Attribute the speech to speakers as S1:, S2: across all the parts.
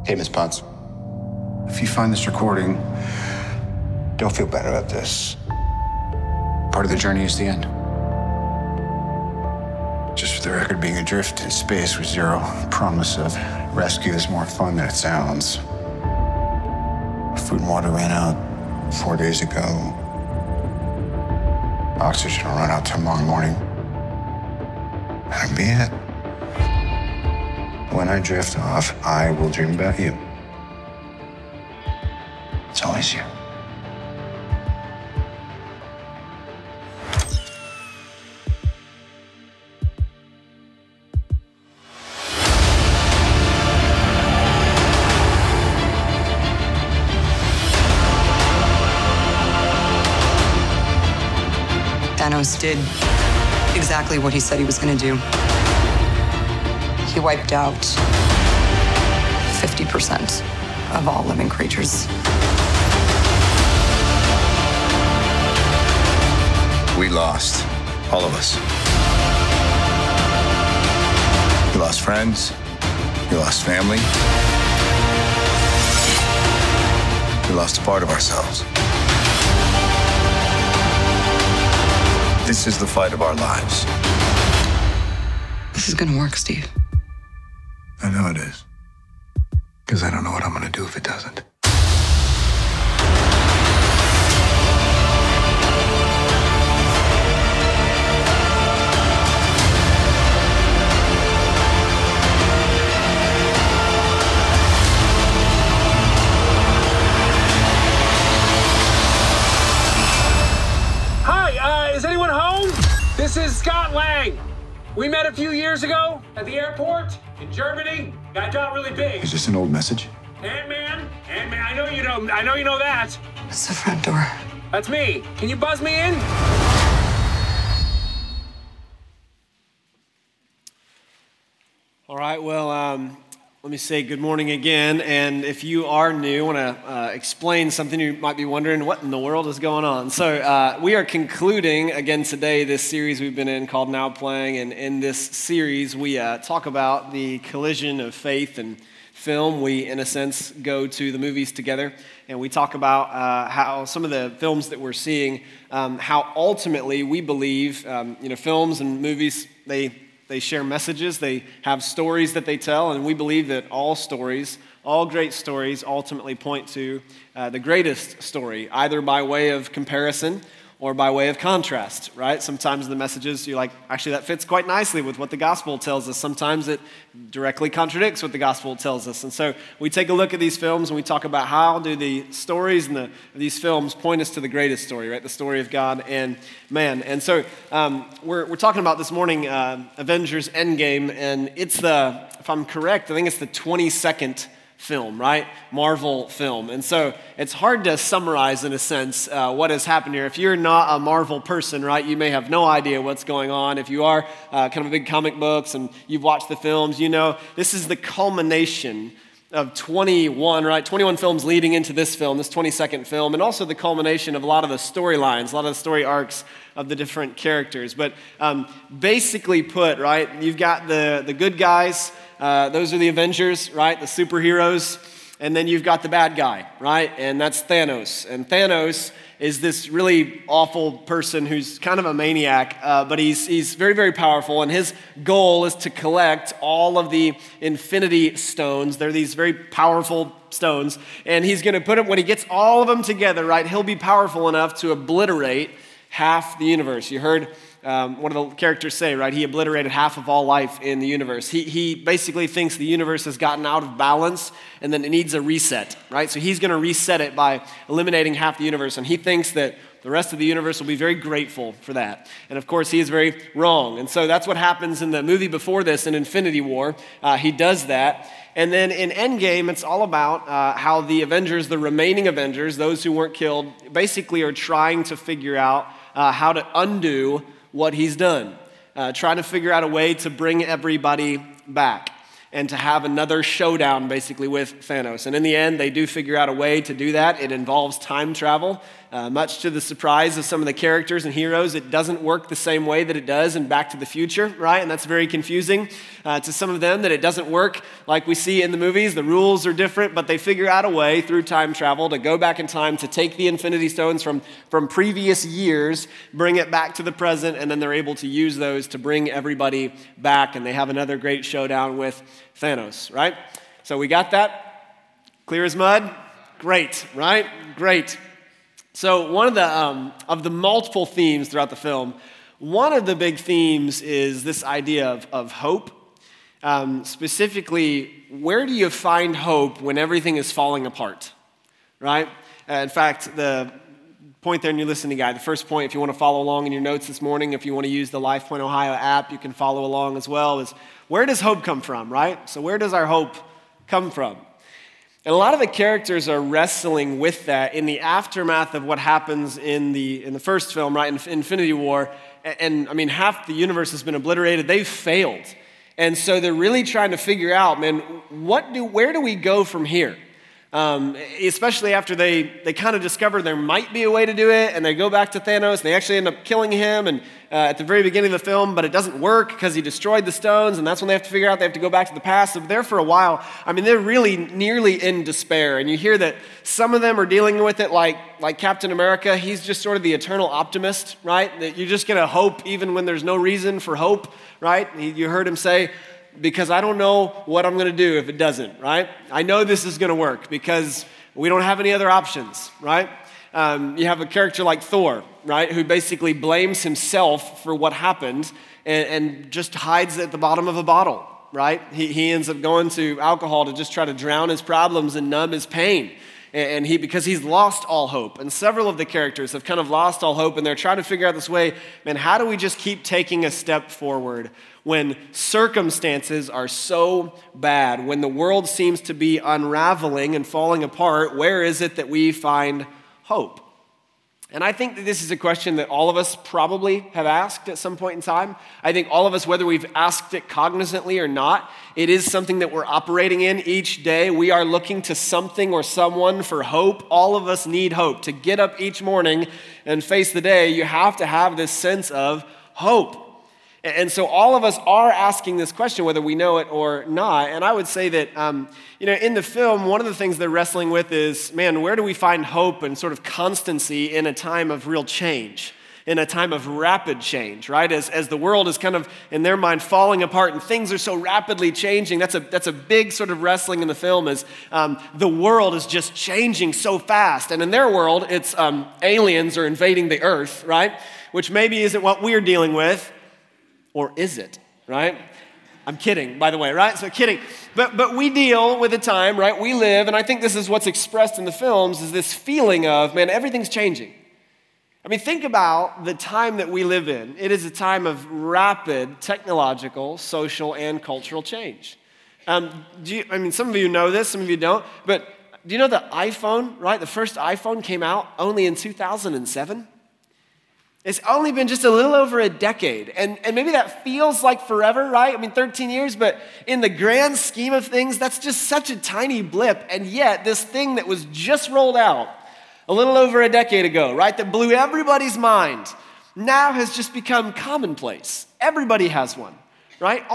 S1: Hey, Miss Potts.
S2: If you find this recording, don't feel bad about this. Part of the journey is the end. Just for the record, being adrift in space with zero promise of rescue is more fun than it sounds. Food and water ran out 4 days ago. Oxygen will run out tomorrow morning. That'll be it. When I drift off, I will dream about you. It's always you.
S3: Thanos did exactly what he said he was going to do. He wiped out 50% of all living creatures.
S2: We lost, all of us. We lost friends. We lost family. We lost a part of ourselves. This is the fight of our lives.
S3: This is gonna work, Steve.
S2: I know it is. Because I don't know what I'm gonna do if it doesn't.
S4: Is anyone home? This is Scott Lang. We met a few years ago at the airport in Germany. Got really big.
S2: Is this an old message?
S4: Ant-Man, I know you know that.
S3: It's the front door.
S4: That's me. Can you buzz me in? All right, well, let me say good morning again, and if you are new, I want to explain something. You might be wondering, what in the world is going on? So we are concluding, again today, this series we've been in called Now Playing, and in this series we talk about the collision of faith and film. We, in a sense, go to the movies together, and we talk about how some of the films that we're seeing, how ultimately we believe, films and movies, they share messages, they have stories that they tell, and we believe that all stories, all great stories ultimately point to the greatest story, either by way of comparison or by way of contrast, right? Sometimes the messages, you're like, actually that fits quite nicely with what the gospel tells us. Sometimes it directly contradicts what the gospel tells us. And so we take a look at these films and we talk about how do the stories and these films point us to the greatest story, right? The story of God and man. And so we're talking about this morning Avengers Endgame, and it's if I'm correct, I think it's the 22nd film, right? Marvel film. And so it's hard to summarize, in a sense, what has happened here. If you're not a Marvel person, right, you may have no idea what's going on. If you are kind of big comic books and you've watched the films, you know this is the culmination of 21 films leading into this film, this 22nd film, and also the culmination of a lot of the storylines, a lot of the story arcs of the different characters. But basically put, right, you've got the good guys, those are the Avengers, right, the superheroes, and then you've got the bad guy, right, and that's Thanos. And Thanos is this really awful person who's kind of a maniac, but he's very, very powerful, and his goal is to collect all of the Infinity Stones. They're these very powerful stones, and he's going to put them, when he gets all of them together, right, he'll be powerful enough to obliterate half the universe. You heard one of the characters say, right, he obliterated half of all life in the universe. He basically thinks the universe has gotten out of balance and then it needs a reset, right? So he's going to reset it by eliminating half the universe, and he thinks that the rest of the universe will be very grateful for that. And of course, he is very wrong. And so that's what happens in the movie before this, in Infinity War. He does that. And then in Endgame, it's all about how the Avengers, the remaining Avengers, those who weren't killed, basically are trying to figure out how to undo what he's done, trying to figure out a way to bring everybody back. and to have another showdown basically with Thanos. And in the end, they do figure out a way to do that. It involves time travel. Much to the surprise of some of the characters and heroes, it doesn't work the same way that it does in Back to the Future, right? And that's very confusing to some of them, that it doesn't work like we see in the movies. The rules are different, but they figure out a way through time travel to go back in time to take the Infinity Stones from previous years, bring it back to the present, and then they're able to use those to bring everybody back, and they have another great showdown with Thanos, right? So we got that? Clear as mud? Great, right? Great. So one of the multiple themes throughout the film, one of the big themes is this idea of hope. Specifically, where do you find hope when everything is falling apart, right? In fact, the point there in your listening guide, the first point, if you want to follow along in your notes this morning, if you want to use the Life Point Ohio app, you can follow along as well, is where does hope come from, right? So where does our hope come from? And a lot of the characters are wrestling with that in the aftermath of what happens in the first film, right, in Infinity War. And I mean, half the universe has been obliterated. They've failed. And so they're really trying to figure out, man, where do we go from here? Especially after they kind of discover there might be a way to do it, and they go back to Thanos, and they actually end up killing him and at the very beginning of the film, but it doesn't work because he destroyed the stones, and that's when they have to figure out they have to go back to the past. So there for a while, I mean, they're really nearly in despair, and you hear that some of them are dealing with it like Captain America. He's just sort of the eternal optimist, right? That you're just going to hope even when there's no reason for hope, right? You heard him say, because I don't know what I'm going to do if it doesn't, right? I know this is going to work because we don't have any other options, right? You have a character like Thor, right, who basically blames himself for what happened and just hides at the bottom of a bottle, right? He ends up going to alcohol to just try to drown his problems and numb his pain. And because he's lost all hope. And several of the characters have kind of lost all hope, and they're trying to figure out this way, man, how do we just keep taking a step forward when circumstances are so bad, when the world seems to be unraveling and falling apart? Where is it that we find hope? And I think that this is a question that all of us probably have asked at some point in time. I think all of us, whether we've asked it cognizantly or not, it is something that we're operating in each day. We are looking to something or someone for hope. All of us need hope. To get up each morning and face the day, you have to have this sense of hope. And so all of us are asking this question, whether we know it or not. And I would say that, in the film, one of the things they're wrestling with is, man, where do we find hope and sort of constancy in a time of real change, in a time of rapid change, right? As the world is kind of, in their mind, falling apart and things are so rapidly changing. That's a big sort of wrestling in the film is the world is just changing so fast. And in their world, it's aliens are invading the earth, right? Which maybe isn't what we're dealing with. Or is it, right? I'm kidding, by the way, right? So kidding. But we deal with a time, right? We live, and I think this is what's expressed in the films, is this feeling of, man, everything's changing. I mean, think about the time that we live in. It is a time of rapid technological, social, and cultural change. Some of you know this, some of you don't, but do you know the iPhone, right? The first iPhone came out only in 2007. It's only been just a little over a decade, and maybe that feels like forever, right? I mean, 13 years, but in the grand scheme of things, that's just such a tiny blip, and yet this thing that was just rolled out a little over a decade ago, right, that blew everybody's mind, now has just become commonplace. Everybody has one, right?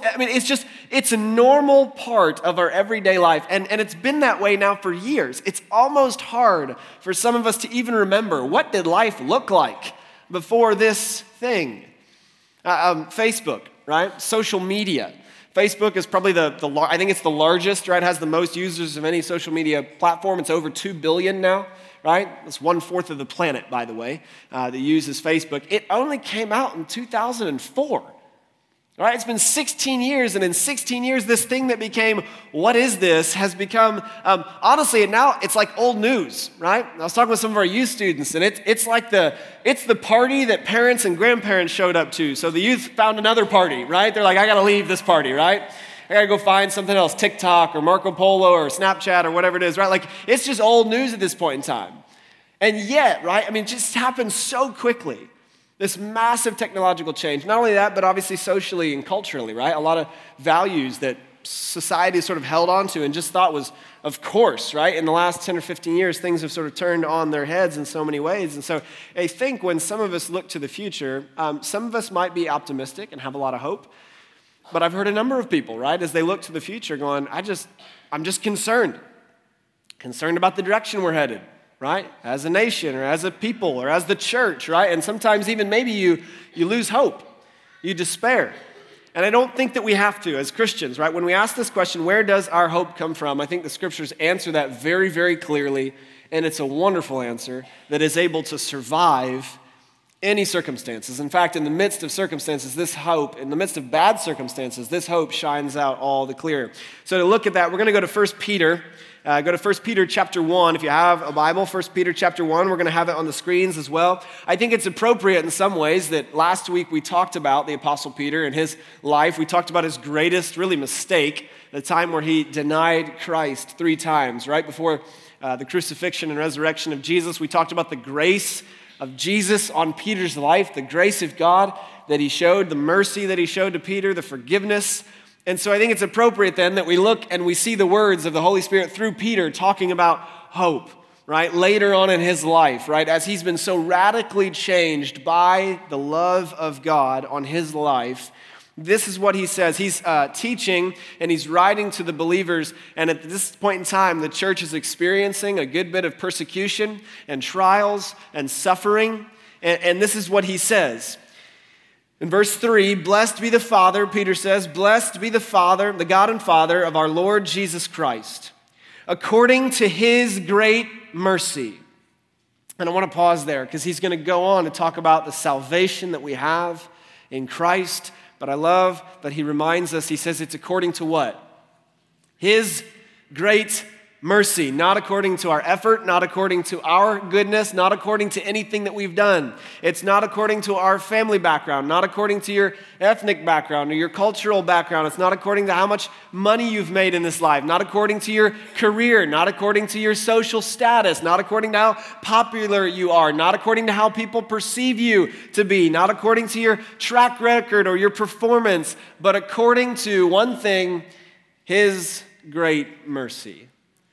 S4: It's a normal part of our everyday life, and it's been that way now for years. It's almost hard for some of us to even remember, what did life look like before this thing? Facebook, right? Social media. Facebook is probably I think it's the largest, right? It has the most users of any social media platform. It's over 2 billion now, right? It's 1/4 of the planet, by the way, that uses Facebook. It only came out in 2004. Right? It's been 16 years, and in 16 years, this thing that became, what is this, has become, honestly, now it's like old news, right? I was talking with some of our youth students, and it's the party that parents and grandparents showed up to. So the youth found another party, right? They're like, I gotta leave this party, right? I gotta go find something else, TikTok or Marco Polo or Snapchat or whatever it is, right? Like, it's just old news at this point in time. And yet, right, I mean, it just happened so quickly. This massive technological change. Not only that, but obviously socially and culturally, right? A lot of values that society sort of held onto and just thought was, of course, right? In the last 10 or 15 years, things have sort of turned on their heads in so many ways. And so I think when some of us look to the future, some of us might be optimistic and have a lot of hope. But I've heard a number of people, right, as they look to the future going, I'm just concerned about the direction we're headed, right? As a nation or as a people or as the church, right? And sometimes even maybe you lose hope, you despair. And I don't think that we have to as Christians, right? When we ask this question, where does our hope come from? I think the scriptures answer that very, very clearly, and it's a wonderful answer that is able to survive any circumstances. In fact, in the midst of circumstances, this hope, in the midst of bad circumstances, this hope shines out all the clearer. So to look at that, we're going to go to 1 Peter. Go to 1 Peter chapter 1. If you have a Bible, 1 Peter chapter 1, we're going to have it on the screens as well. I think it's appropriate in some ways that last week we talked about the Apostle Peter and his life. We talked about his greatest, really, mistake, the time where he denied Christ 3 times, right before the crucifixion and resurrection of Jesus. We talked about the grace of Jesus on Peter's life, the grace of God that he showed, the mercy that he showed to Peter, the forgiveness. And so I think it's appropriate then that we look and we see the words of the Holy Spirit through Peter talking about hope, right? Later on in his life, right? As he's been so radically changed by the love of God on his life, this is what he says. He's teaching and he's writing to the believers. And at this point in time, the church is experiencing a good bit of persecution and trials and suffering. And this is what he says. In verse 3, blessed be the Father, Peter says, blessed be the Father, the God and Father of our Lord Jesus Christ, according to his great mercy. And I want to pause there because he's going to go on to talk about the salvation that we have in Christ. But I love that he reminds us, he says it's according to what? His great mercy, not according to our effort, not according to our goodness, not according to anything that we've done. It's not according to our family background, not according to your ethnic background or your cultural background. It's not according to how much money you've made in this life, not according to your career, not according to your social status, not according to how popular you are, not according to how people perceive you to be, not according to your track record or your performance, but according to one thing, his great mercy.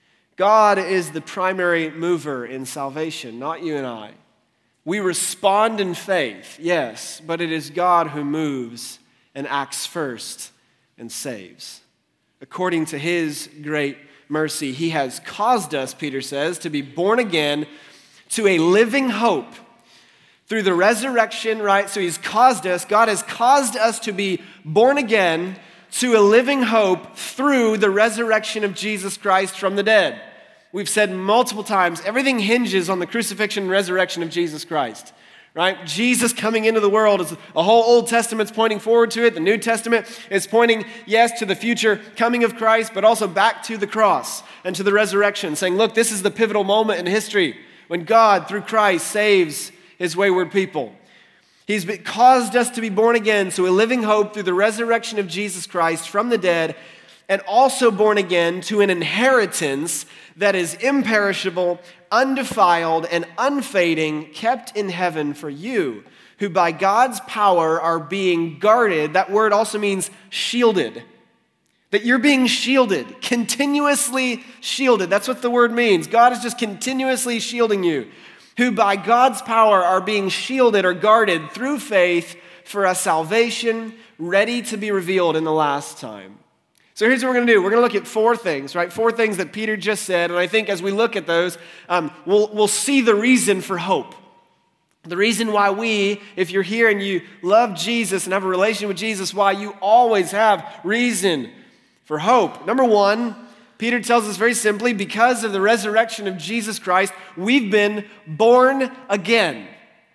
S4: God is the primary mover in salvation, not you and I. We respond in faith, yes, but it is God who moves and acts first and saves. According to his great mercy, he has caused us, Peter says, to be born again to a living hope through the resurrection, right? So he's caused us, God has caused us to be born again to a living hope through the resurrection of Jesus Christ from the dead. We've said multiple times, everything hinges on the crucifixion and resurrection of Jesus Christ, right? Jesus coming into the world is a whole Old Testament's pointing forward to it. The New Testament is pointing, yes, to the future coming of Christ, but also back to the cross and to the resurrection, saying, look, this is the pivotal moment in history when God, through Christ, saves his wayward people. He's caused us to be born again, so a living hope through the resurrection of Jesus Christ from the dead, and also born again to an inheritance that is imperishable, undefiled, and unfading, kept in heaven for you, who by God's power are being guarded. That word also means shielded. That you're being shielded, continuously shielded. That's what the word means. God is just continuously shielding you, who by God's power are being shielded or guarded through faith for a salvation ready to be revealed in the last time. So here's what we're going to do. We're going to look at 4 things, right? 4 things that Peter just said. And I think as we look at those, we'll see the reason for hope. The reason why if you're here and you love Jesus and have a relation with Jesus, why you always have reason for hope. Number 1, Peter tells us very simply, because of the resurrection of Jesus Christ, we've been born again.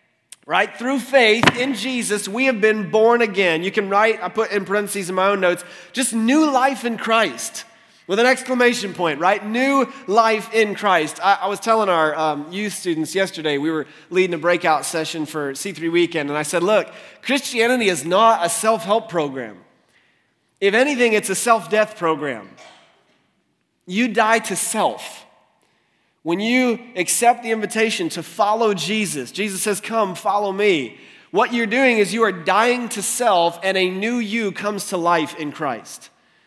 S4: Right? Through faith in Jesus, we have been born again. You can write, I put in parentheses in my own notes, just new life in Christ with an exclamation point, right? New life in Christ. I was telling our youth students yesterday, we were leading a breakout session for C3 Weekend, and I said, look, Christianity is not a self-help program. If anything, it's a self-death program. You die to self. When you accept the invitation to follow Jesus, Jesus says, come, follow me. What you're doing is you are dying to self and a new you comes to life in Christ.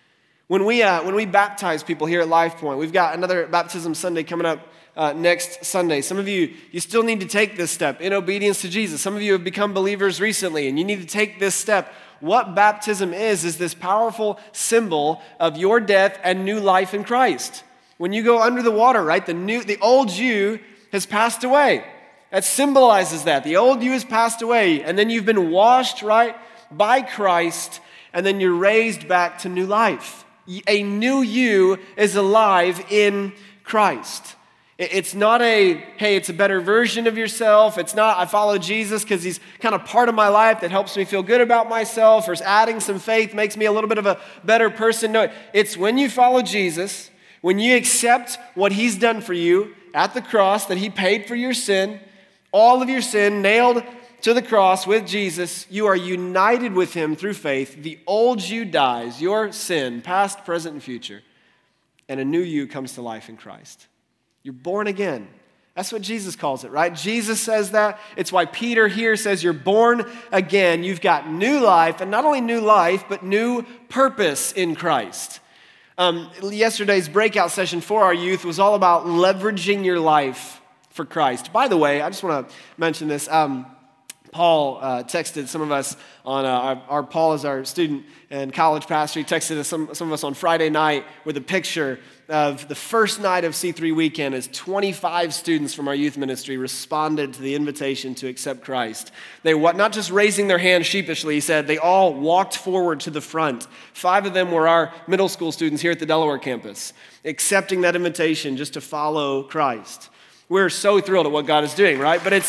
S4: When we baptize people here at Life Point, we've got another baptism Sunday coming up next Sunday. Some of you still need to take this step in obedience to Jesus. Some of you have become believers recently, and you need to take this step. What baptism is this powerful symbol of your death and new life in Christ. When you go under the water, right, the old you has passed away. That symbolizes that. The old you has passed away, and then you've been washed, right, by Christ, and then you're raised back to new life. A new you is alive in Christ. It's not it's a better version of yourself. It's not, I follow Jesus because he's kind of part of my life that helps me feel good about myself, or adding some faith makes me a little bit of a better person. No, it's when you follow Jesus, when you accept what he's done for you at the cross, that he paid for your sin, all of your sin nailed to the cross with Jesus, you are united with him through faith. The old you dies, your sin, past, present, and future, and a new you comes to life in Christ. You're born again. That's what Jesus calls it, right? Jesus says that. It's why Peter here says you're born again. You've got new life, and not only new life, but new purpose in Christ. Yesterday's breakout session for our youth was all about leveraging your life for Christ. By the way, I just want to mention this. Paul texted some of us on, Paul is our student and college pastor. He texted us, some of us on Friday night with a picture of the first night of C3 weekend as 25 students from our youth ministry responded to the invitation to accept Christ. They not just raising their hand sheepishly, he said, they all walked forward to the front. 5 of them were our middle school students here at the Delaware campus, accepting that invitation just to follow Christ. We're so thrilled at what God is doing, right? But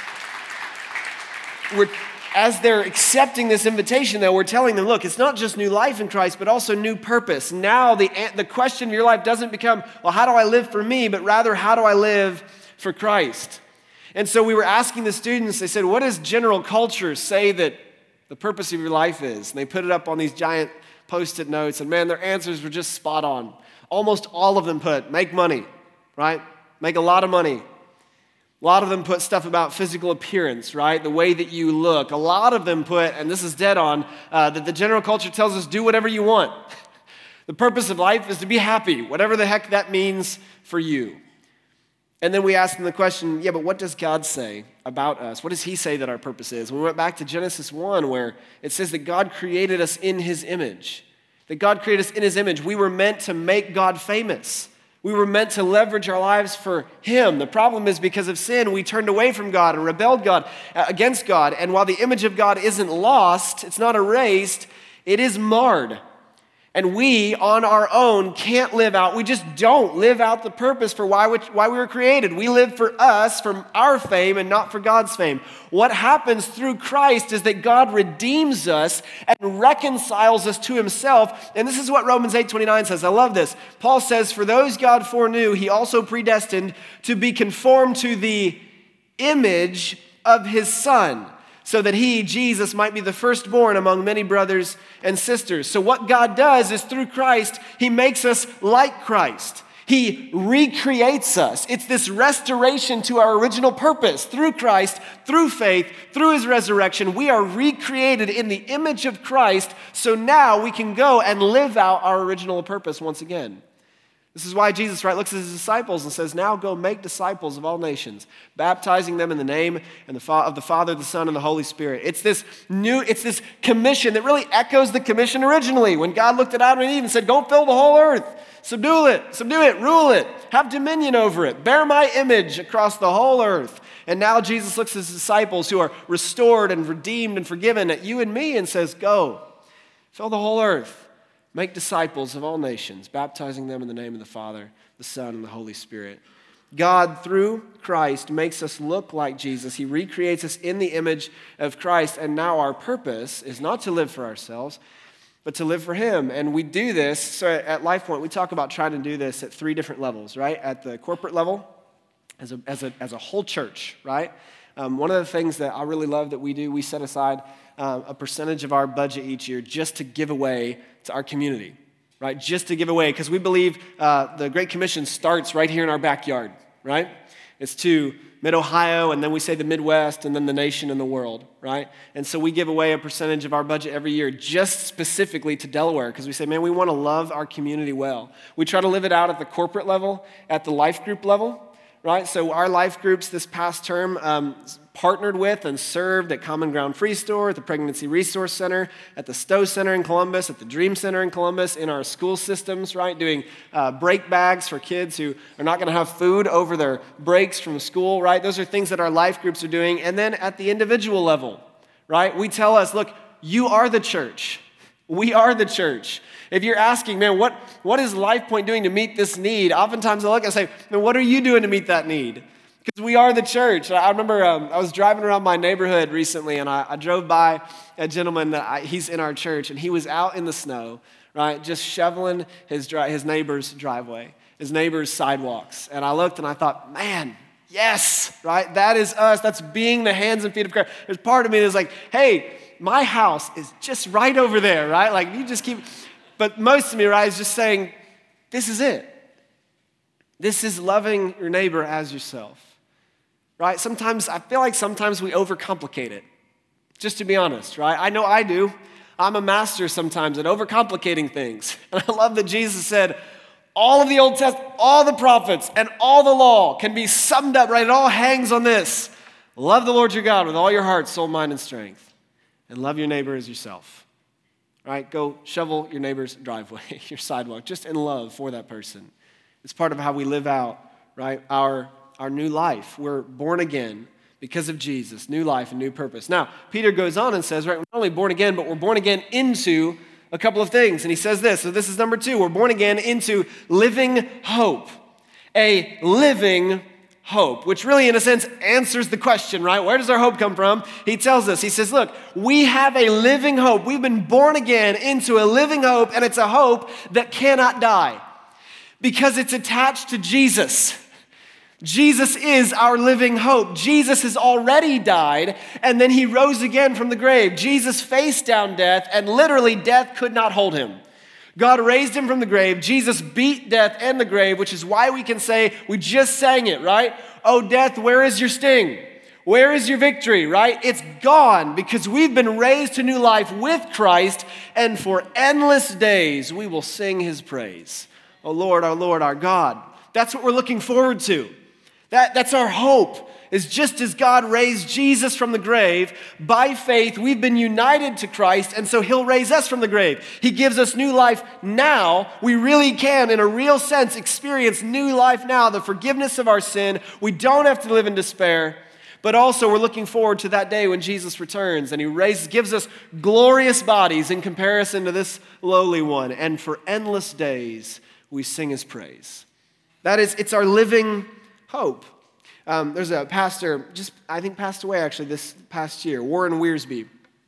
S4: as they're accepting this invitation, though, we're telling them, look, it's not just new life in Christ, but also new purpose. Now the question of your life doesn't become, well, how do I live for me? But rather, how do I live for Christ? And so we were asking the students, they said, what does general culture say that the purpose of your life is? And they put it up on these giant Post-it notes, and man, their answers were just spot on. Almost all of them put, make money, right? Make a lot of money. A lot of them put stuff about physical appearance, right? The way that you look. A lot of them put, and this is dead on, that the general culture tells us do whatever you want. The purpose of life is to be happy, whatever the heck that means for you. And then we asked them the question, yeah, but what does God say about us? What does he say that our purpose is? We went back to Genesis 1 where it says that God created us in his image. That God created us in his image. We were meant to make God famous. We were meant to leverage our lives for him. The problem is because of sin, we turned away from God and rebelled against God. And while the image of God isn't lost, it's not erased, it is marred. And we, on our own, can't live out. We just don't live out the purpose for why we were created. We live for us, for our fame, and not for God's fame. What happens through Christ is that God redeems us and reconciles us to himself. And this is what Romans 8:29 says. I love this. Paul says, for those God foreknew, he also predestined to be conformed to the image of his Son, so that he, Jesus, might be the firstborn among many brothers and sisters. So what God does is through Christ, he makes us like Christ. He recreates us. It's this restoration to our original purpose. Through Christ, through faith, through his resurrection, we are recreated in the image of Christ, so now we can go and live out our original purpose once again. This is why Jesus, right, looks at his disciples and says, now go make disciples of all nations, baptizing them in the name of the Father, the Son, and the Holy Spirit. It's this commission that really echoes the commission originally when God looked at Adam and Eve and said, go fill the whole earth, subdue it, rule it, have dominion over it, bear my image across the whole earth. And now Jesus looks at his disciples who are restored and redeemed and forgiven at you and me and says, go, fill the whole earth. Make disciples of all nations, baptizing them in the name of the Father, the Son, and the Holy Spirit. God, through Christ, makes us look like Jesus. He recreates us in the image of Christ, and now our purpose is not to live for ourselves, but to live for him. And we do this, so at LifePoint, we talk about trying to do this at 3 different levels, right? At the corporate level, as a whole church, right? One of the things that I really love that we do, we set aside a percentage of our budget each year just to give away to our community, right? Just to give away, because we believe the Great Commission starts right here in our backyard, right? It's to Mid-Ohio, and then we say the Midwest, and then the nation and the world, right? And so we give away a percentage of our budget every year just specifically to Delaware because we say, man, we want to love our community well. We try to live it out at the corporate level, at the life group level, right? So our life groups this past term partnered with and served at Common Ground Free Store, at the Pregnancy Resource Center, at the Stowe Center in Columbus, at the Dream Center in Columbus, in our school systems, right? Doing break bags for kids who are not going to have food over their breaks from school, right? Those are things that our life groups are doing. And then at the individual level, right? We tell us, look, you are the church. We are the church. If you're asking, man, what is LifePoint doing to meet this need? Oftentimes I look and say, man, what are you doing to meet that need? Because we are the church. I remember I was driving around my neighborhood recently, and I drove by a gentleman he's in our church, and he was out in the snow, right, just shoveling his neighbor's driveway, his neighbor's sidewalks. And I looked and I thought, man, yes, right? That is us. That's being the hands and feet of Christ. There's part of me that's like, hey, my house is just right over there, right? Like you just keep, but most of me, right, is just saying, this is it. This is loving your neighbor as yourself. Right? I feel like sometimes we overcomplicate it, just to be honest, right? I know I do. I'm a master sometimes at overcomplicating things. And I love that Jesus said, all of the Old Testament, all the prophets, and all the law can be summed up, right? It all hangs on this. Love the Lord your God with all your heart, soul, mind, and strength. And love your neighbor as yourself. Right? Go shovel your neighbor's driveway, your sidewalk, just in love for that person. It's part of how we live out, right, our new life. We're born again because of Jesus, new life and new purpose. Now, Peter goes on and says, right, we're not only born again, but we're born again into a couple of things. And he says this, so this is number 2, we're born again into living hope. A living hope, which really, in a sense, answers the question, right? Where does our hope come from? He tells us, he says, look, we have a living hope. We've been born again into a living hope, and it's a hope that cannot die because it's attached to Jesus. Jesus is our living hope. Jesus has already died, and then he rose again from the grave. Jesus faced down death, and literally death could not hold him. God raised him from the grave. Jesus beat death and the grave, which is why we can say, we just sang it, right? Oh, death, where is your sting? Where is your victory, right? It's gone because we've been raised to new life with Christ, and for endless days we will sing his praise. Oh, Lord, our God. That's what we're looking forward to. That's our hope, is just as God raised Jesus from the grave, by faith we've been united to Christ, and so he'll raise us from the grave. He gives us new life now. We really can, in a real sense, experience new life now, the forgiveness of our sin. We don't have to live in despair, but also we're looking forward to that day when Jesus returns, and he gives us glorious bodies in comparison to this lowly one, and for endless days we sing his praise. It's our living hope. There's a pastor, I think passed away actually this past year, Warren Wiersbe.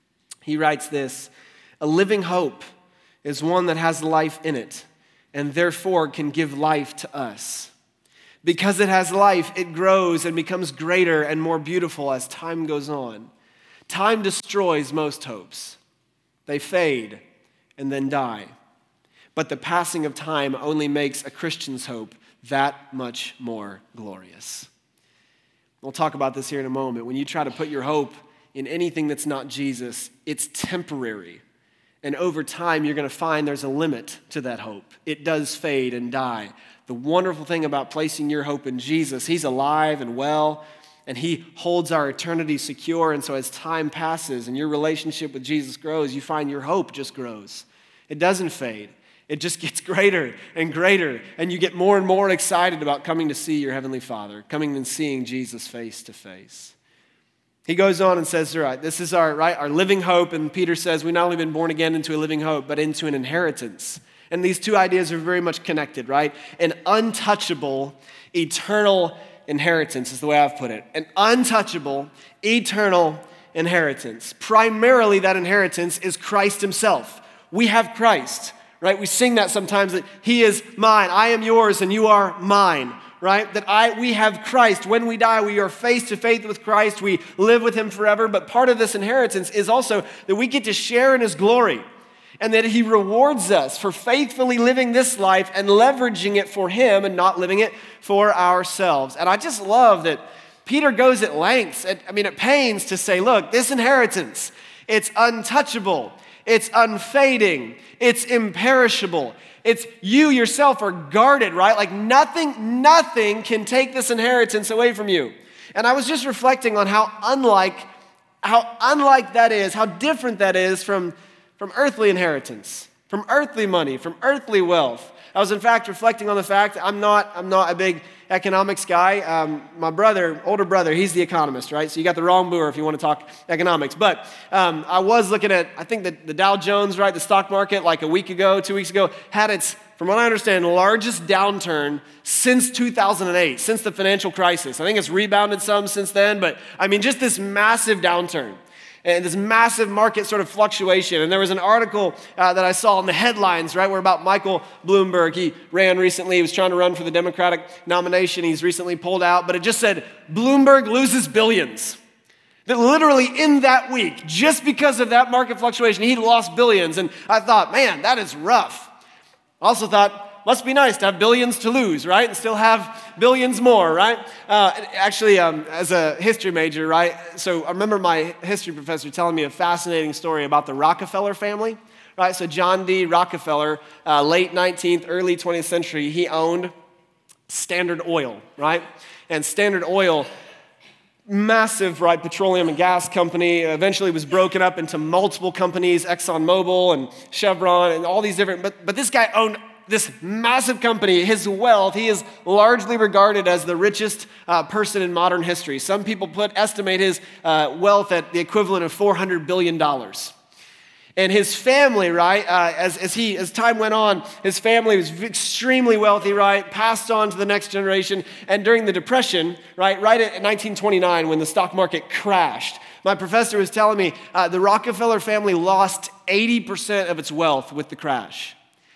S4: He writes this, a living hope is one that has life in it and therefore can give life to us. Because it has life, it grows and becomes greater and more beautiful as time goes on. Time destroys most hopes. They fade and then die. But the passing of time only makes a Christian's hope that much more glorious. We'll talk about this here in a moment. When you try to put your hope in anything that's not Jesus, it's temporary. And over time, you're going to find there's a limit to that hope. It does fade and die. The wonderful thing about placing your hope in Jesus, he's alive and well, and he holds our eternity secure. And so as time passes and your relationship with Jesus grows, you find your hope just grows. It doesn't fade. It just gets greater and greater, and you get more and more excited about coming to see your Heavenly Father, coming and seeing Jesus face to face. He goes on and says, right, this is our living hope, and Peter says we've not only been born again into a living hope, but into an inheritance. And these two ideas are very much connected, right? An untouchable, eternal inheritance is the way I've put it. An untouchable, eternal inheritance. Primarily, that inheritance is Christ himself. We have Christ. Right? We sing that sometimes, that he is mine, I am yours, and you are mine, right? That we have Christ. When we die, we are face to face with Christ. We live with him forever. But part of this inheritance is also that we get to share in his glory. and that he rewards us for faithfully living this life and leveraging it for him and not living it for ourselves. And I just love that Peter goes at lengths, at pains to say, look, this inheritance, it's untouchable, it's unfading, it's imperishable. It's you yourself are guarded, right? Like nothing can take this inheritance away from you. And I was just reflecting on how unlike that is, how different that is from earthly inheritance, from earthly money, from earthly wealth. I was in fact reflecting on the fact that I'm not a big economics guy. My older brother, he's the economist, right? So you got the wrong booer if you want to talk economics. But I was looking at, I think the Dow Jones, right, the stock market like 2 weeks ago, had its, from what I understand, largest downturn since 2008, since the financial crisis. I think it's rebounded some since then, but just this massive downturn. And this massive market sort of fluctuation. And there was an article that I saw in the headlines, right, where about Michael Bloomberg. He ran recently. He was trying to run for the Democratic nomination. He's recently pulled out. But it just said, Bloomberg loses billions. That literally in that week, just because of that market fluctuation, he lost billions. And I thought, man, that is rough. I also thought, must be nice to have billions to lose, right? And still have billions more, right? As a history major, right? So I remember my history professor telling me a fascinating story about the Rockefeller family, right? So John D. Rockefeller, late 19th, early 20th century, he owned Standard Oil, right? And Standard Oil, massive, right, petroleum and gas company, eventually was broken up into multiple companies, ExxonMobil and Chevron and all these different, but this guy owned this massive company. His wealth, he is largely regarded as the richest person in modern history. Some people estimate his wealth at the equivalent of $400 billion. And his family, right, as time went on, his family was extremely wealthy, right, passed on to the next generation. And during the Depression, right at 1929 when the stock market crashed, my professor was telling me the Rockefeller family lost 80% of its wealth with the crash.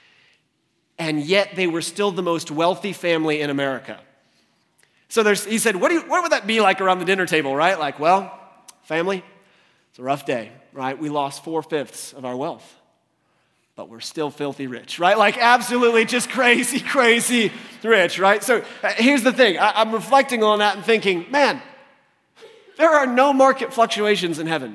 S4: And yet they were still the most wealthy family in America. So he said, what would that be like around the dinner table, right? Like, well, family, it's a rough day, right? We lost 4/5 of our wealth, but we're still filthy rich, right? Like absolutely just crazy rich, right? So here's the thing. I'm reflecting on that and thinking, man, there are no market fluctuations in heaven.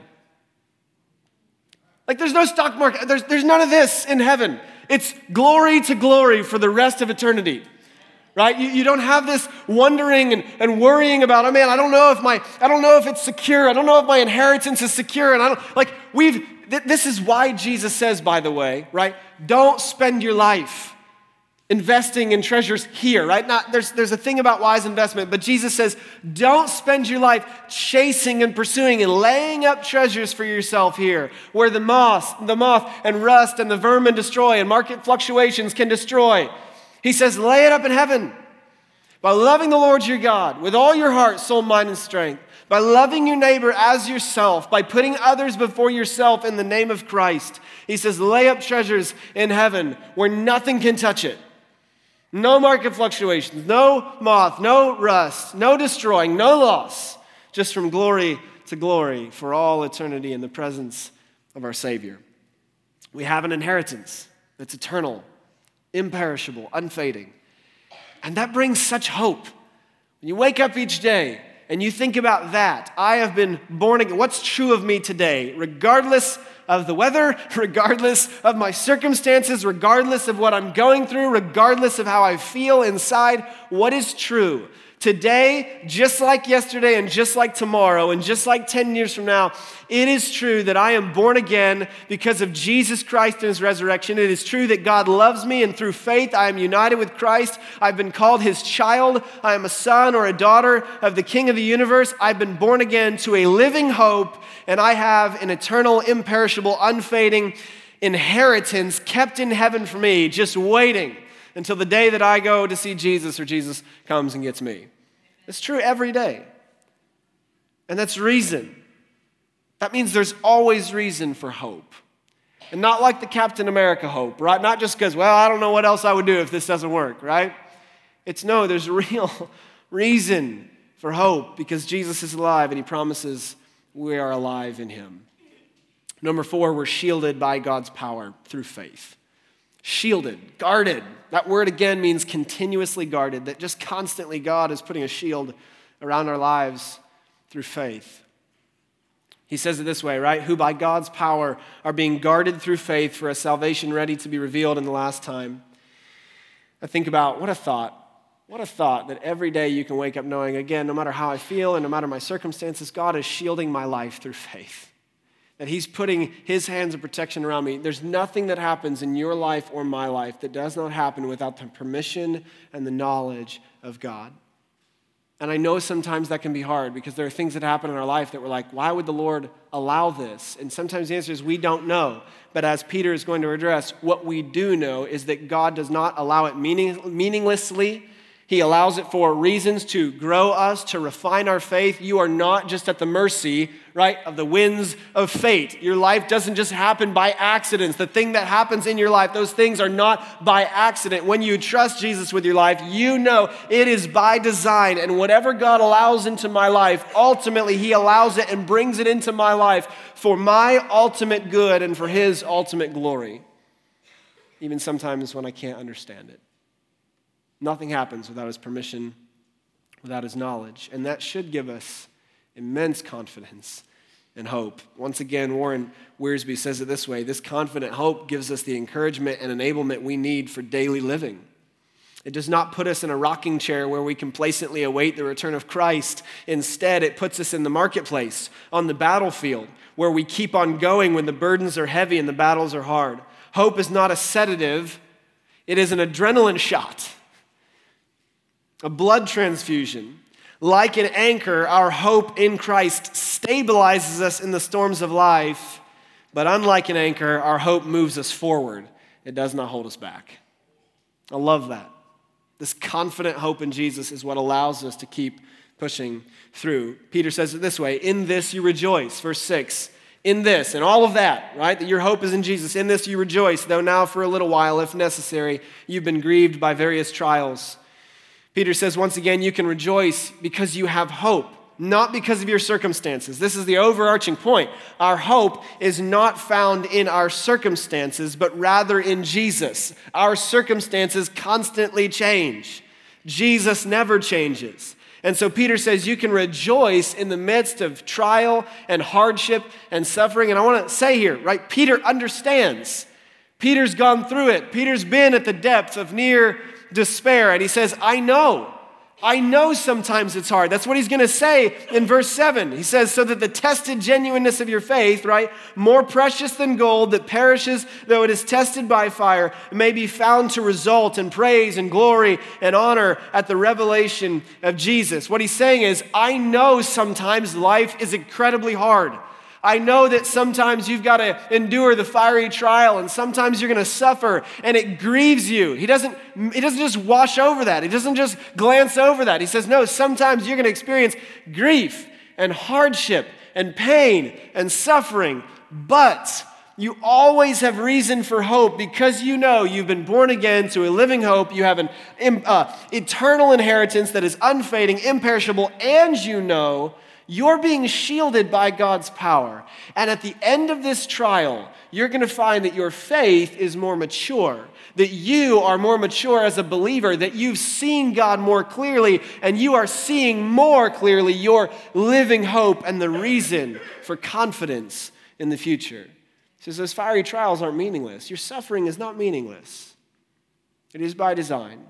S4: Like there's no stock market. There's none of this in heaven. It's glory to glory for the rest of eternity, right? You don't have this wondering and worrying about, oh man, I don't know if it's secure. I don't know if my inheritance is secure. And this is why Jesus says, by the way, right? Don't spend your life investing in treasures here, right? There's a thing about wise investment, but Jesus says, don't spend your life chasing and pursuing and laying up treasures for yourself here, where the moth and rust and the vermin destroy and market fluctuations can destroy. He says, lay it up in heaven by loving the Lord your God with all your heart, soul, mind, and strength, by loving your neighbor as yourself, by putting others before yourself in the name of Christ. He says, lay up treasures in heaven where nothing can touch it. No market fluctuations, no moth, no rust, no destroying, no loss, just from glory to glory for all eternity in the presence of our Savior. We have an inheritance that's eternal, imperishable, unfading. And that brings such hope. When you wake up each day and you think about that, I have been born again. What's true of me today, regardless of the weather, regardless of my circumstances, regardless of what I'm going through, regardless of how I feel inside, what is true? Today, just like yesterday and just like tomorrow and just like 10 years from now, it is true that I am born again because of Jesus Christ and his resurrection. It is true that God loves me, and through faith I am united with Christ. I've been called his child. I am a son or a daughter of the King of the universe. I've been born again to a living hope, and I have an eternal, imperishable, unfading inheritance kept in heaven for me, just waiting until the day that I go to see Jesus or Jesus comes and gets me. It's true every day. And that's reason. That means there's always reason for hope. And not like the Captain America hope, right? Not just because, well, I don't know what else I would do if this doesn't work, right? There's real reason for hope because Jesus is alive and he promises we are alive in him. Number 4, we're shielded by God's power through faith. Shielded, guarded. That word again means continuously guarded, that just constantly God is putting a shield around our lives through faith. He says it this way, right? Who by God's power are being guarded through faith for a salvation ready to be revealed in the last time. I think about what a thought that every day you can wake up knowing, again, no matter how I feel and no matter my circumstances, God is shielding my life through faith. That he's putting his hands of protection around me. There's nothing that happens in your life or my life that does not happen without the permission and the knowledge of God. And I know sometimes that can be hard because there are things that happen in our life that we're like, why would the Lord allow this? And sometimes the answer is we don't know. But as Peter is going to address, what we do know is that God does not allow it meaninglessly. He allows it for reasons to grow us, to refine our faith. You are not just at the mercy, right, of the winds of fate. Your life doesn't just happen by accidents. The thing that happens in your life, those things are not by accident. When you trust Jesus with your life, you know it is by design. And whatever God allows into my life, ultimately he allows it and brings it into my life for my ultimate good and for his ultimate glory. Even sometimes when I can't understand it. Nothing happens without his permission, without his knowledge. And that should give us immense confidence and hope. Once again, Warren Wiersbe says it this way: this confident hope gives us the encouragement and enablement we need for daily living. It does not put us in a rocking chair where we complacently await the return of Christ. Instead, it puts us in the marketplace, on the battlefield, where we keep on going when the burdens are heavy and the battles are hard. Hope is not a sedative. It is an adrenaline shot. A blood transfusion. Like an anchor, our hope in Christ stabilizes us in the storms of life, but unlike an anchor, our hope moves us forward. It does not hold us back. I love that. This confident hope in Jesus is what allows us to keep pushing through. Peter says it this way: in this you rejoice, verse 6. In this, and all of that, right? That your hope is in Jesus. In this you rejoice, though now for a little while, if necessary, you've been grieved by various trials. Peter says, once again, you can rejoice because you have hope, not because of your circumstances. This is the overarching point. Our hope is not found in our circumstances, but rather in Jesus. Our circumstances constantly change. Jesus never changes. And so Peter says you can rejoice in the midst of trial and hardship and suffering. And I want to say here, right, Peter understands. Peter's gone through it. Peter's been at the depths of near despair. And he says, I know sometimes it's hard. That's what he's going to say in verse 7. He says, so that the tested genuineness of your faith, right, more precious than gold that perishes though it is tested by fire, may be found to result in praise and glory and honor at the revelation of Jesus. What he's saying is, I know sometimes life is incredibly hard. I know that sometimes you've got to endure the fiery trial and sometimes you're going to suffer and it grieves you. He doesn't just wash over that. He doesn't just glance over that. He says, no, sometimes you're going to experience grief and hardship and pain and suffering, but you always have reason for hope because you know you've been born again to a living hope. You have an eternal inheritance that is unfading, imperishable, and you know you're being shielded by God's power. And at the end of this trial, you're going to find that your faith is more mature, that you are more mature as a believer, that you've seen God more clearly, and you are seeing more clearly your living hope and the reason for confidence in the future. He says those fiery trials aren't meaningless. Your suffering is not meaningless. It is by design.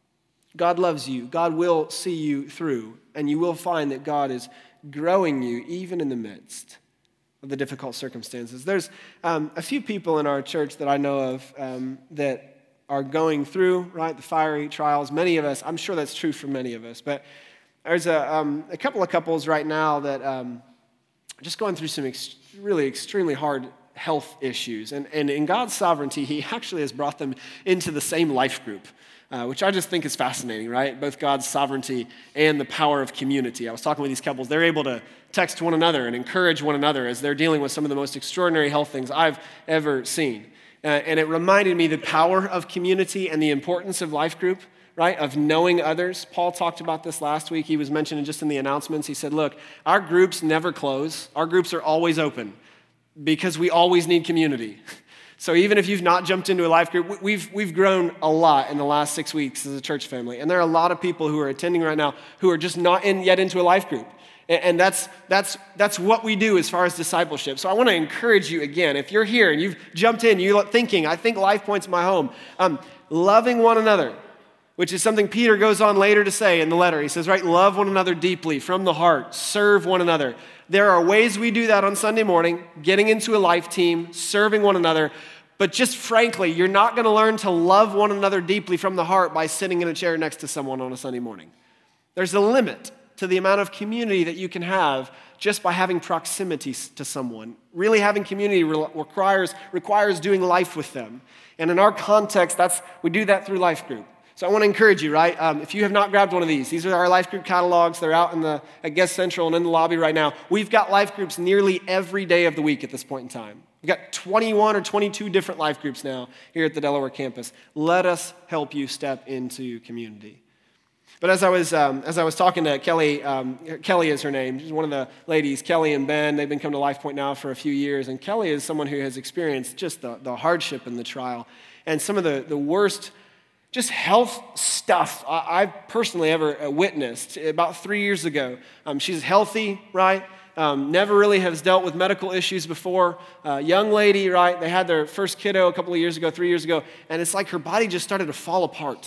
S4: God loves you. God will see you through, and you will find that God is growing you even in the midst of the difficult circumstances. There's a few people in our church that I know of that are going through, right, the fiery trials. Many of us, I'm sure that's true for many of us, but there's a couple of couples right now that are just going through some really extremely hard health issues. And in God's sovereignty, he actually has brought them into the same life group. Which I just think is fascinating, right? Both God's sovereignty and the power of community. I was talking with these couples. They're able to text one another and encourage one another as they're dealing with some of the most extraordinary health things I've ever seen. And it reminded me the power of community and the importance of life group, right? Of knowing others. Paul talked about this last week. He was mentioning just in the announcements. He said, look, our groups never close. Our groups are always open. because we always need community. So even if you've not jumped into a life group, we've grown a lot in the last 6 weeks as a church family. And there are a lot of people who are attending right now who are just not yet into a life group. And that's what we do as far as discipleship. So I want to encourage you again, if you're here and you've jumped in, you're thinking, I think Life Point's my home, loving one another, which is something Peter goes on later to say in the letter. He says, right, love one another deeply from the heart, serve one another. There are ways we do that on Sunday morning, getting into a life team, serving one another. But just frankly, you're not going to learn to love one another deeply from the heart by sitting in a chair next to someone on a Sunday morning. There's a limit to the amount of community that you can have just by having proximity to someone. Really having community requires doing life with them. And in our context, we do that through life group. So I want to encourage you, right? If you have not grabbed one of these are our life group catalogs. They're out at Guest Central and in the lobby right now. We've got life groups nearly every day of the week at this point in time. We've got 21 or 22 different life groups now here at the Delaware campus. Let us help you step into community. But as I was talking to Kelly, Kelly is her name. She's one of the ladies, Kelly and Ben. They've been coming to Life Point now for a few years. And Kelly is someone who has experienced just the hardship and the trial and some of the worst just health stuff I've personally ever witnessed. About 3 years ago, she's healthy, right? Never really has dealt with medical issues before. Young lady, right? They had their first kiddo a couple of years ago, 3 years ago, and it's like her body just started to fall apart.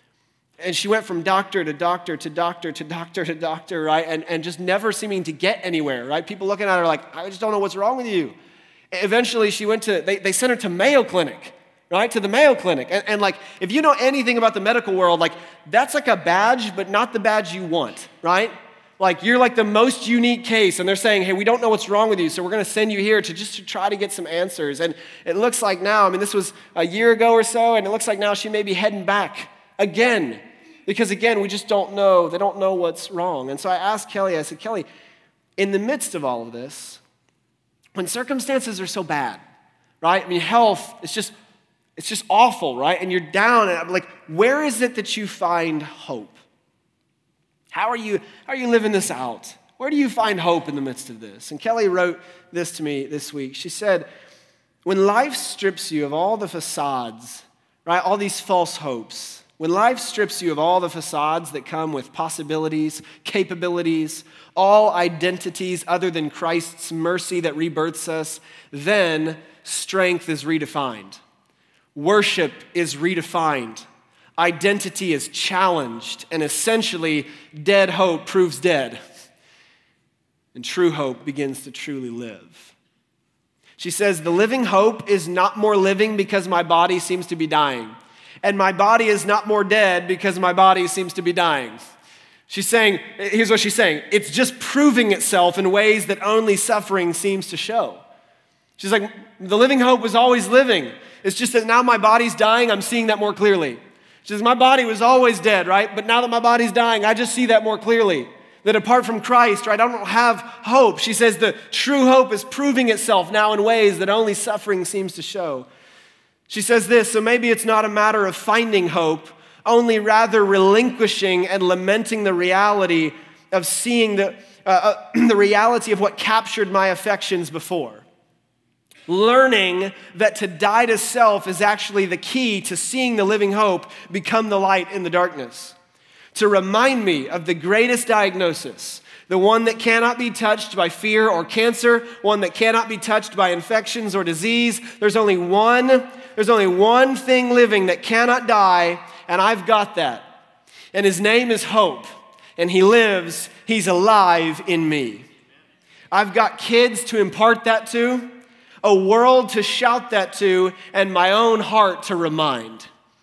S4: And she went from doctor to doctor to doctor to doctor to doctor, right? And just never seeming to get anywhere, right? People looking at her like, I just don't know what's wrong with you. Eventually, she went they sent her to Mayo Clinic, right? To the Mayo Clinic. And like, if you know anything about the medical world, like, that's like a badge, but not the badge you want, right? Like, you're like the most unique case, and they're saying, hey, we don't know what's wrong with you, so we're going to send you here to try to get some answers. And it looks like now, this was a year ago or so, and it looks like now she may be heading back again. Because again, we just don't know. They don't know what's wrong. And so I asked Kelly, I said, Kelly, in the midst of all of this, when circumstances are so bad, right? Health, it's just awful, right? And you're down, and I'm like, where is it that you find hope? How are you living this out? Where do you find hope in the midst of this? And Kelly wrote this to me this week. She said, when life strips you of all the facades, right, all these false hopes, when life strips you of all the facades that come with possibilities, capabilities, all identities other than Christ's mercy that rebirths us, then strength is redefined. Worship is redefined. Identity is challenged, and essentially, dead hope proves dead. And true hope begins to truly live. She says, the living hope is not more living because my body seems to be dying. And my body is not more dead because my body seems to be dying. She's saying, here's what she's saying, it's just proving itself in ways that only suffering seems to show. She's like, the living hope was always living. It's just that now my body's dying, I'm seeing that more clearly. She says, my body was always dead, right? But now that my body's dying, I just see that more clearly. That apart from Christ, right, I don't have hope. She says the true hope is proving itself now in ways that only suffering seems to show. She says this, so maybe it's not a matter of finding hope, only rather relinquishing and lamenting the reality of seeing the reality of what captured my affections before. Learning that to die to self is actually the key to seeing the living hope become the light in the darkness. To remind me of the greatest diagnosis, the one that cannot be touched by fear or cancer, one that cannot be touched by infections or disease. There's only one thing living that cannot die, and I've got that. And his name is hope, and he lives, he's alive in me. I've got kids to impart that to, a world to shout that to, and my own heart to remind.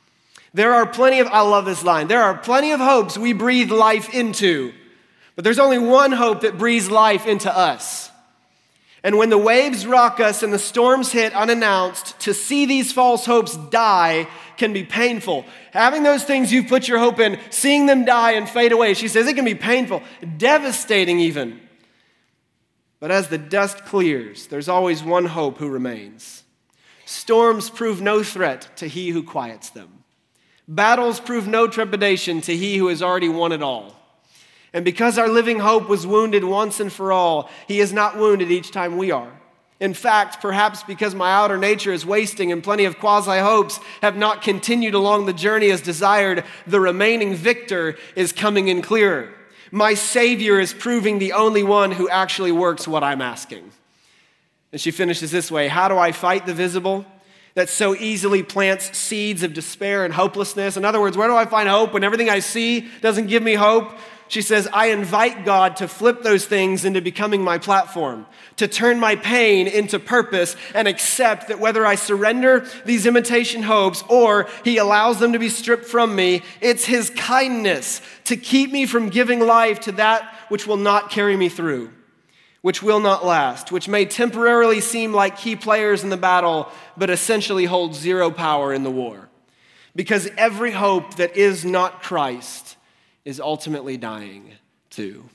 S4: I love this line, there are plenty of hopes we breathe life into, but there's only one hope that breathes life into us. And when the waves rock us and the storms hit unannounced, to see these false hopes die can be painful. Having those things you've put your hope in, seeing them die and fade away, she says it can be painful, devastating even. But as the dust clears, there's always one hope who remains. Storms prove no threat to he who quiets them. Battles prove no trepidation to he who has already won it all. And because our living hope was wounded once and for all, he is not wounded each time we are. In fact, perhaps because my outer nature is wasting and plenty of quasi-hopes have not continued along the journey as desired, the remaining victor is coming in clearer. My Savior is proving the only one who actually works what I'm asking. And she finishes this way: how do I fight the visible that so easily plants seeds of despair and hopelessness? In other words, where do I find hope when everything I see doesn't give me hope? She says, I invite God to flip those things into becoming my platform, to turn my pain into purpose, and accept that whether I surrender these imitation hopes or he allows them to be stripped from me, it's his kindness to keep me from giving life to that which will not carry me through, which will not last, which may temporarily seem like key players in the battle, but essentially hold zero power in the war. Because every hope that is not Christ is ultimately dying too.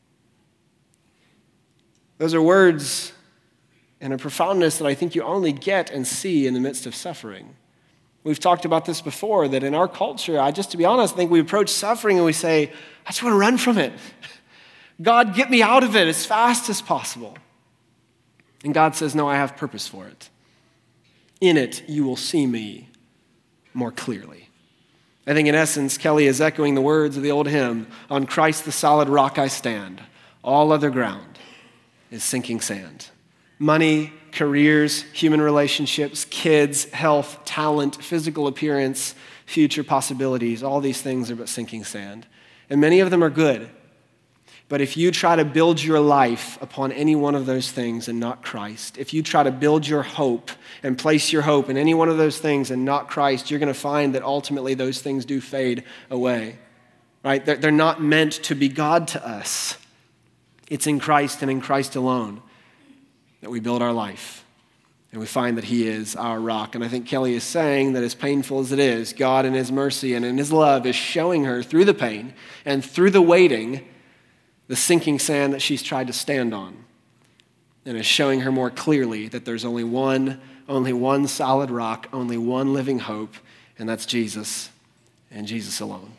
S4: Those are words and a profoundness that I think you only get and see in the midst of suffering. We've talked about this before, that in our culture, to be honest, I think we approach suffering and we say, I just want to run from it. God, get me out of it as fast as possible. And God says, no, I have purpose for it. In it, you will see me more clearly. I think in essence, Kelly is echoing the words of the old hymn, on Christ the solid rock I stand, all other ground is sinking sand. Money, careers, human relationships, kids, health, talent, physical appearance, future possibilities, all these things are but sinking sand. And many of them are good. But if you try to build your life upon any one of those things and not Christ, if you try to build your hope and place your hope in any one of those things and not Christ, you're going to find that ultimately those things do fade away, right? They're not meant to be God to us. It's in Christ and in Christ alone that we build our life and we find that he is our rock. And I think Kelly is saying that as painful as it is, God in his mercy and in his love is showing her through the pain and through the waiting the sinking sand that she's tried to stand on, and is showing her more clearly that there's only one solid rock, only one living hope, and that's Jesus and Jesus alone.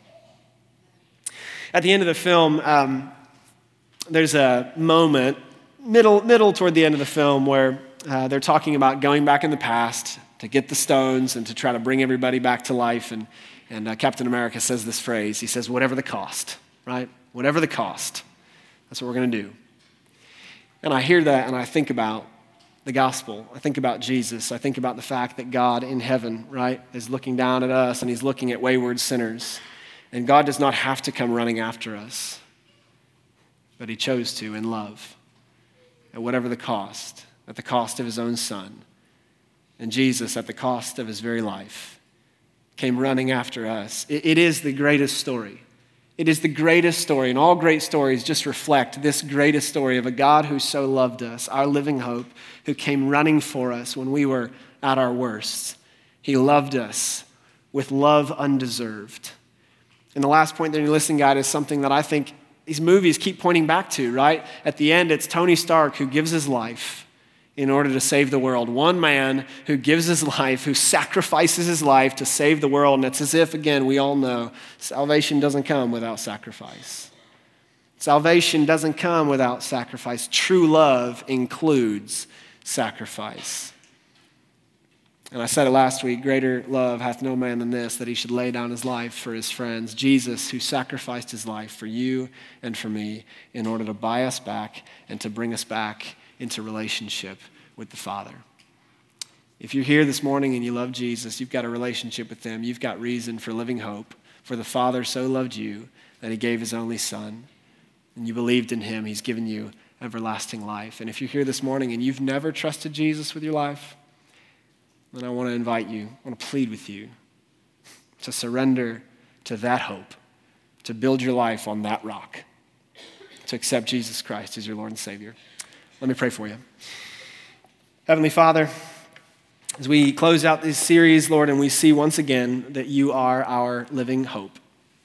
S4: At the end of the film, there's a moment, middle toward the end of the film, where they're talking about going back in the past to get the stones and to try to bring everybody back to life, and Captain America says this phrase. He says, whatever the cost, right? Whatever the cost. That's what we're going to do. And I hear that and I think about the gospel. I think about Jesus. I think about the fact that God in heaven, right, is looking down at us and he's looking at wayward sinners. And God does not have to come running after us, but he chose to in love, at whatever the cost, at the cost of his own son. And Jesus, at the cost of his very life, came running after us. It is the greatest story. It is the greatest story, and all great stories just reflect this greatest story of a God who so loved us, our living hope, who came running for us when we were at our worst. He loved us with love undeserved. And the last point there in your listening guide is something that I think these movies keep pointing back to, right? At the end, it's Tony Stark who gives his life in order to save the world. One man who gives his life, who sacrifices his life to save the world. And it's as if, again, we all know salvation doesn't come without sacrifice. Salvation doesn't come without sacrifice. True love includes sacrifice. And I said it last week, greater love hath no man than this, that he should lay down his life for his friends. Jesus, who sacrificed his life for you and for me in order to buy us back and to bring us back into relationship with the Father. If you're here this morning and you love Jesus, you've got a relationship with him, you've got reason for living hope, for the Father so loved you that he gave his only Son, and you believed in him, he's given you everlasting life. And if you're here this morning and you've never trusted Jesus with your life, then I want to invite you, I want to plead with you to surrender to that hope, to build your life on that rock, to accept Jesus Christ as your Lord and Savior. Let me pray for you. Heavenly Father, as we close out this series, Lord, and we see once again that you are our living hope.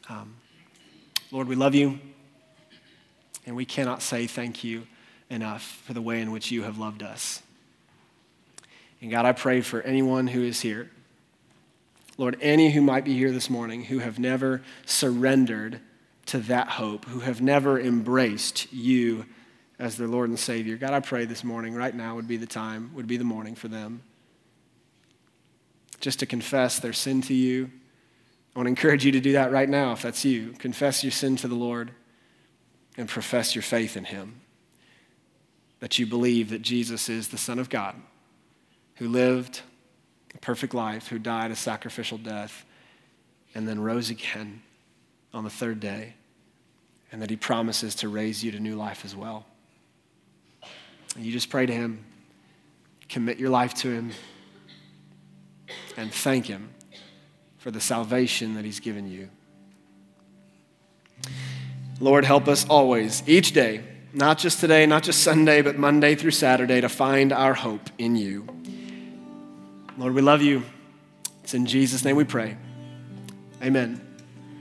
S4: Lord, we love you, and we cannot say thank you enough for the way in which you have loved us. And God, I pray for anyone who is here, Lord, any who might be here this morning who have never surrendered to that hope, who have never embraced you as their Lord and Savior. God, I pray this morning, right now would be the time, would be the morning for them just to confess their sin to you. I want to encourage you to do that right now if that's you. Confess your sin to the Lord and profess your faith in him. That you believe that Jesus is the Son of God who lived a perfect life, who died a sacrificial death, and then rose again on the third day, and that he promises to raise you to new life as well. And you just pray to him, commit your life to him, and thank him for the salvation that he's given you. Lord, help us always, each day, not just today, not just Sunday, but Monday through Saturday, to find our hope in you. Lord, we love you. It's in Jesus' name we pray. Amen.